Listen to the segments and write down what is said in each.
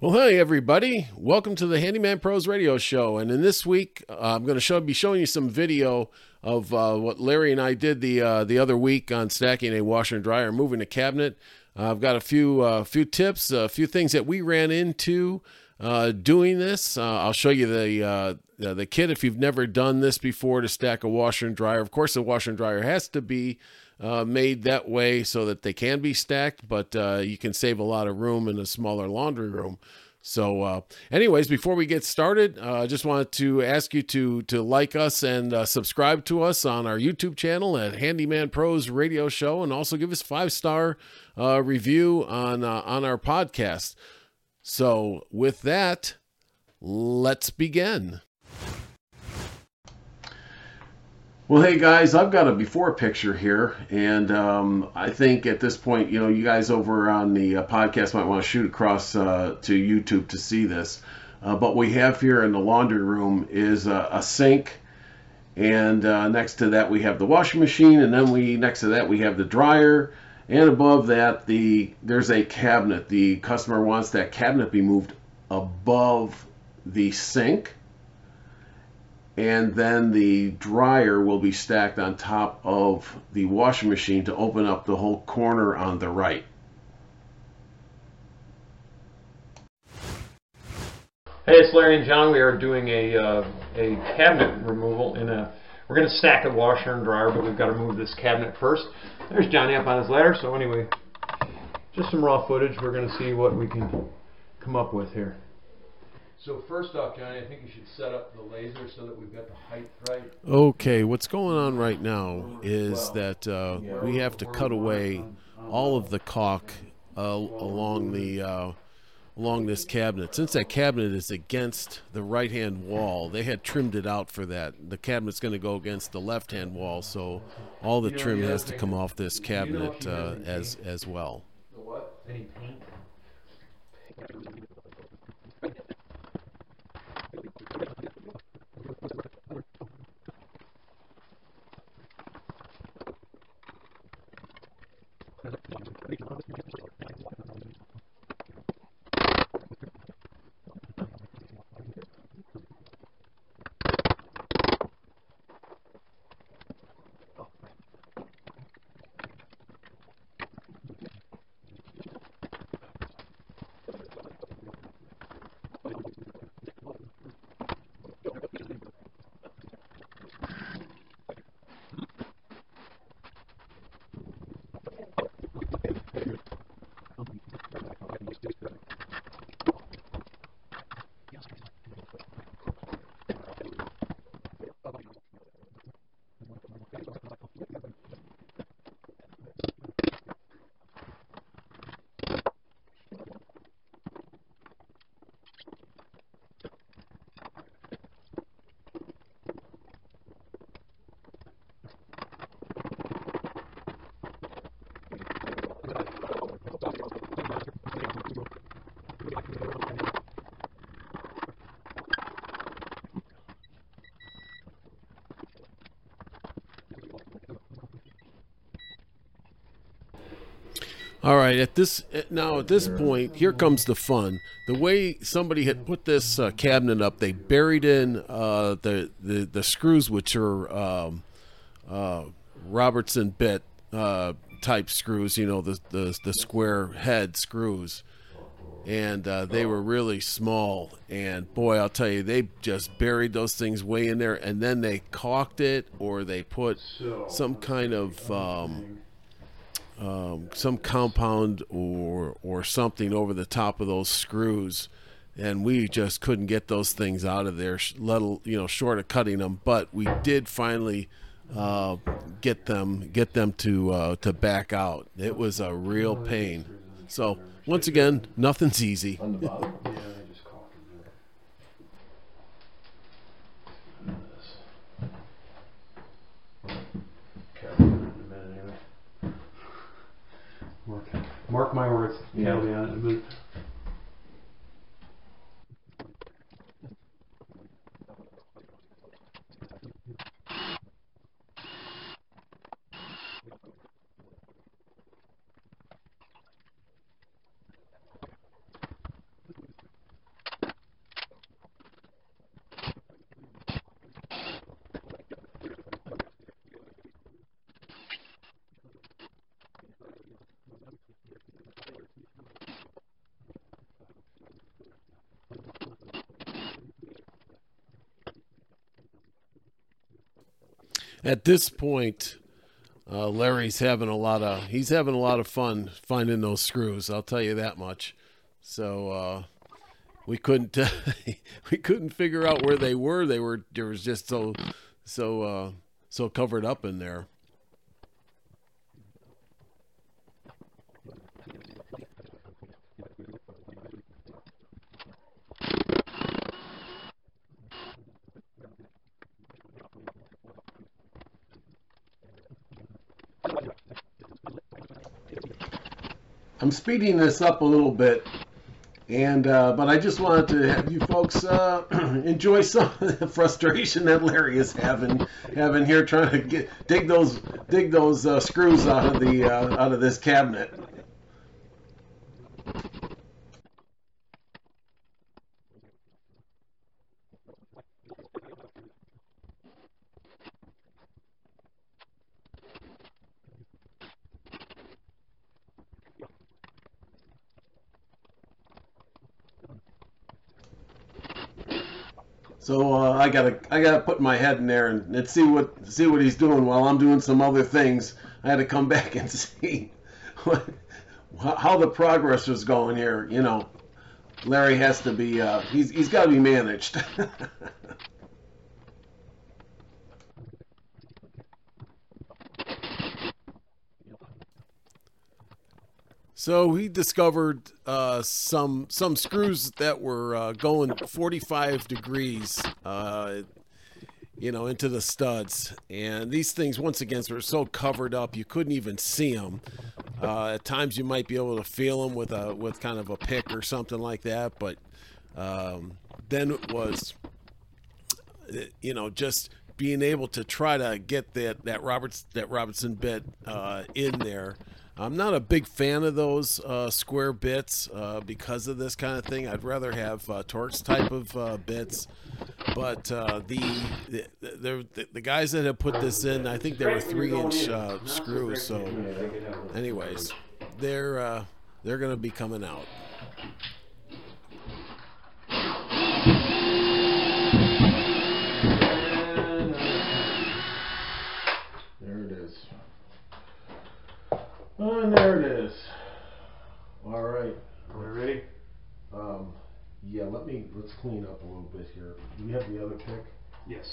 Well, hey everybody! Welcome to the Handyman Pros Radio Show. And in this week, I'm going to be showing you some video of what Larry and I did the other week on stacking a washer and dryer, moving a cabinet. I've got a few tips, a few things that we ran into doing this. I'll show you the kit if you've never done this before to stack a washer and dryer. Of course, the washer and dryer has to be made that way so that they can be stacked, but you can save a lot of room in a smaller laundry room. So anyways, before we get started, I just wanted to ask you to like us and subscribe to us on our YouTube channel at Handyman Pros Radio Show, and also give us a 5-star review on our podcast. So with that, let's begin. Well, hey guys, I've got a before picture here, and I think at this point, you guys over on the podcast might want to shoot across to YouTube to see this. But what we have here in the laundry room is a sink, and next to that we have the washing machine, and then next to that we have the dryer, and above that there's a cabinet. The customer wants that cabinet be moved above the sink. And then the dryer will be stacked on top of the washing machine to open up the whole corner on the right. Hey, it's Larry and John. We are doing a cabinet removal we're going to stack a washer and dryer, but we've got to move this cabinet first. There's Johnny up on his ladder. So anyway, just some raw footage. We're going to see what we can come up with here. So first off, Johnny, I think you should set up the laser so that we've got the height right. Okay, what's going on right now is that we have to cut away all of the caulk along this cabinet. Since that cabinet is against the right-hand wall, they had trimmed it out for that. The cabinet's going to go against the left-hand wall, so all the trim has to come off this cabinet as well. The what? Any paint? All right, at this point, here comes the fun. The way somebody had put this cabinet up, they buried in the screws, which are Robertson bit type screws, the square head screws, and they were really small. And boy, I'll tell you, they just buried those things way in there, and then they caulked it, or they put some kind of some compound or something over the top of those screws, and we just couldn't get those things out of there, short of cutting them. But we did finally get them to back out. It was a real pain. So once again, nothing's easy. On the bottom? Yeah, I just caulked it. Mark my words. Yeah. At this point, Larry's having a lot of fun finding those screws. I'll tell you that much. So we couldn't we couldn't figure out where they were. There was just so covered up in there. I'm speeding this up a little bit, and but I just wanted to have you folks enjoy some of the frustration that Larry is having here trying to dig those screws out of this cabinet. So I gotta put my head in there and see what he's doing while I'm doing some other things. I had to come back and see how the progress was going here. You know, Larry has to be he's got to be managed. So he discovered some screws that were going 45 degrees, into the studs. And these things, once again, were so covered up you couldn't even see them. At times you might be able to feel them with kind of a pick or something like that. But then it was, just being able to try to get that Robertson bit in there. I'm not a big fan of those square bits because of this kind of thing. I'd rather have Torx type of bits. But the guys that have put this in, I think they were 3-inch screws. So, anyways, they're going to be coming out. Oh, and there it is. All right. Are we ready? Yeah, let's clean up a little bit here. Do you have the other pick? Yes.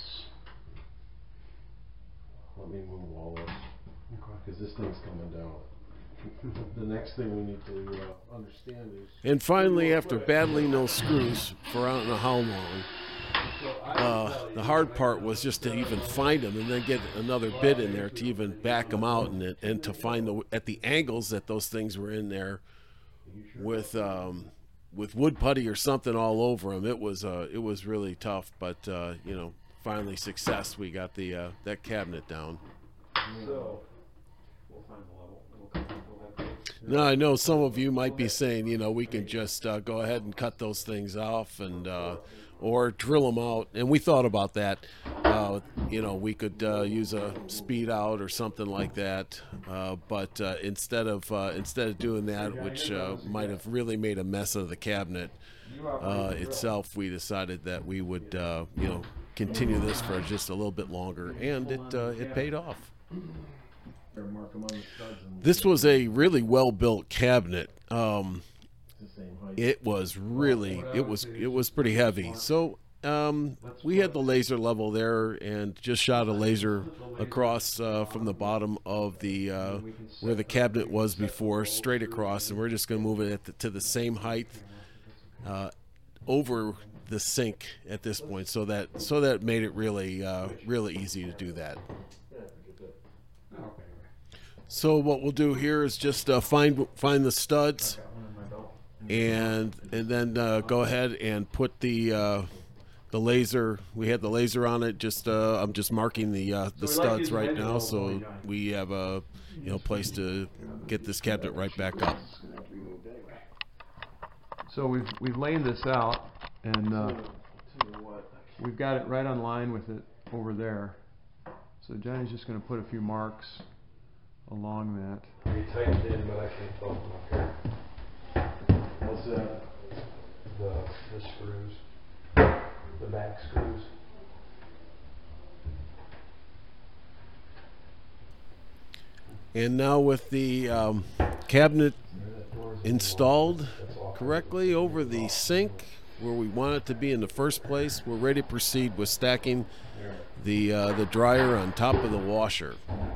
Let me move all this. Okay. Because this thing's coming down. The next thing we need to understand is... And finally, after battling those screws for I don't know how long, the hard part was just to even find them and then get another bit in there to even back them out and to find at the angles that those things were in there with wood putty or something all over them. It was really tough, but finally success. We got that cabinet down. So we'll find the level. Now I know some of you might be saying, we can just go ahead and cut those things off and or drill them out, and we thought about that. We could use a speed out or something like that, but instead of doing that, which might have really made a mess of the cabinet itself, we decided that we would continue this for just a little bit longer, and it paid off. This was a really well built cabinet. It was pretty heavy. So we had the laser level there and just shot a laser across from the bottom of the where the cabinet was before, straight across, and we're just going to move it to the same height over the sink at this point. So that made it really easy to do that. So what we'll do here is just find the studs, and then go ahead and put the laser. We had the laser on it. I'm just marking the studs right now, so we have a place to get this cabinet right back up. So we've laid this out, and we've got it right on line with it over there. So Johnny's just going to put a few marks along that. We tightened in, but I can't tell them up here. What's that? The screws. The back screws. And now with the cabinet installed correctly over the sink where we want it to be in the first place, we're ready to proceed with stacking the dryer on top of the washer.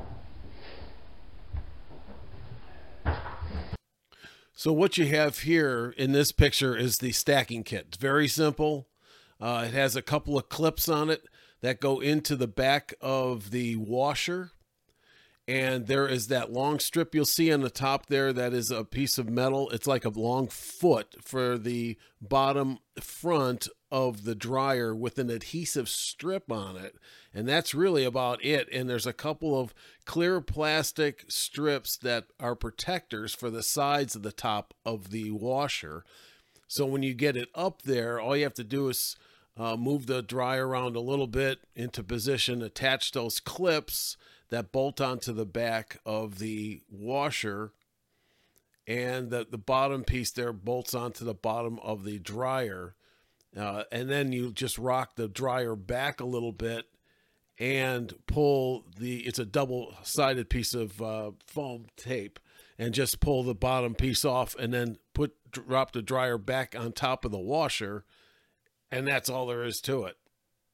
So what you have here in this picture is the stacking kit. It's very simple. It has a couple of clips on it that go into the back of the washer. And there is that long strip you'll see on the top there. That is a piece of metal. It's like a long foot for the bottom front of the dryer with an adhesive strip on it. And that's really about it. And there's a couple of clear plastic strips that are protectors for the sides of the top of the washer. So when you get it up there, all you have to do is move the dryer around a little bit into position, attach those clips that bolt onto the back of the washer, and the bottom piece there bolts onto the bottom of the dryer. And then you just rock the dryer back a little bit and pull it's a double-sided piece of foam tape, and just pull the bottom piece off and then drop the dryer back on top of the washer, and that's all there is to it.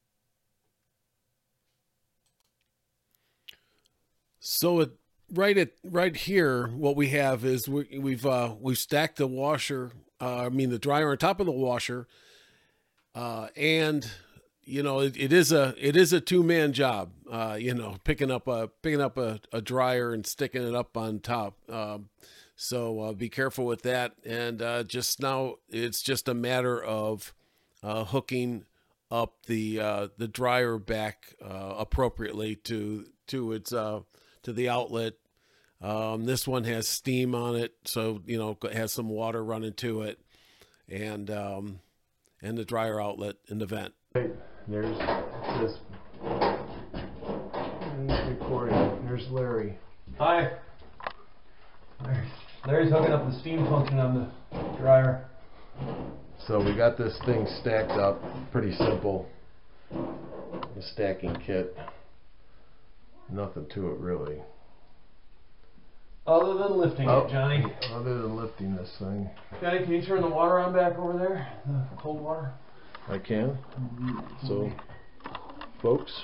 So right here, what we have is we've stacked the washer, the dryer on top of the washer, and it is a two-man job. Picking up a dryer and sticking it up on top. So be careful with that. And just now, it's just a matter of hooking up the dryer back appropriately to the outlet. This one has steam on it, so it has some water running to it, and the dryer outlet in the vent. There's this recording. There's Larry. Hi. Larry's hooking up the steam function on the dryer. So we got this thing stacked up, pretty simple. The stacking kit. Nothing to it really. Other than lifting it, Johnny. Other than lifting this thing. Johnny, can you turn the water on back over there? The cold water? I can. So, folks,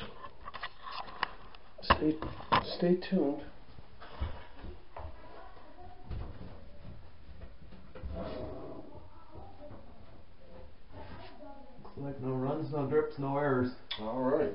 stay tuned. Looks like no runs, no drips, no errors. All right.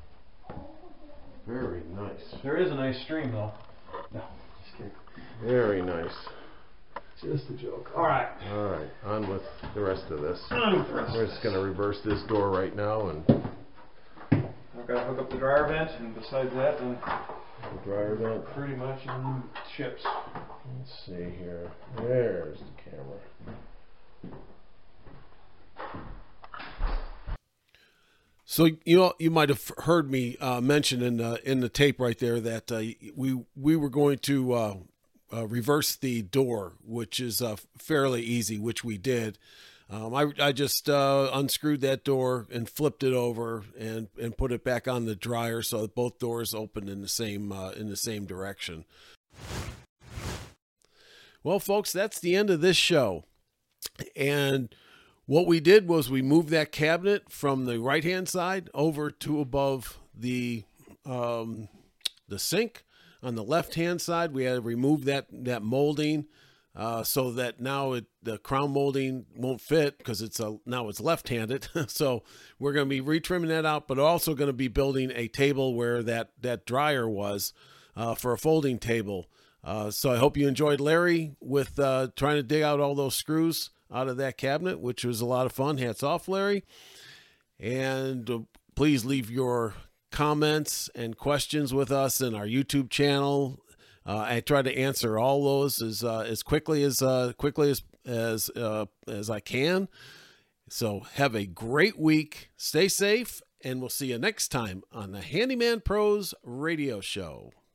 Very nice. There is a nice stream, though. No, just kidding. Very nice. Just a joke. All right. All right. On with the rest of this. We're just going to reverse this door right now, and I've got to hook up the dryer vent, and besides that, then the dryer vent pretty much in ships. Let's see here. There's the camera. So you might have heard me mention in the tape right there that we were going to reverse the door, which is fairly easy, which we did. I just unscrewed that door and flipped it over and put it back on the dryer so that both doors opened in the same direction. Well, folks, that's the end of this show, and what we did was we moved that cabinet from the right-hand side over to above the sink. On the left-hand side, we had to remove that molding so that now the crown molding won't fit because now it's left-handed. So we're going to be retrimming that out, but also going to be building a table where that dryer was for a folding table. So I hope you enjoyed Larry with trying to dig out all those screws out of that cabinet, which was a lot of fun. Hats off, Larry. And please leave your comments and questions with us in our YouTube channel. I try to answer all those as quickly as I can. So have a great week. Stay safe, and we'll see you next time on the Handyman Pros Radio Show.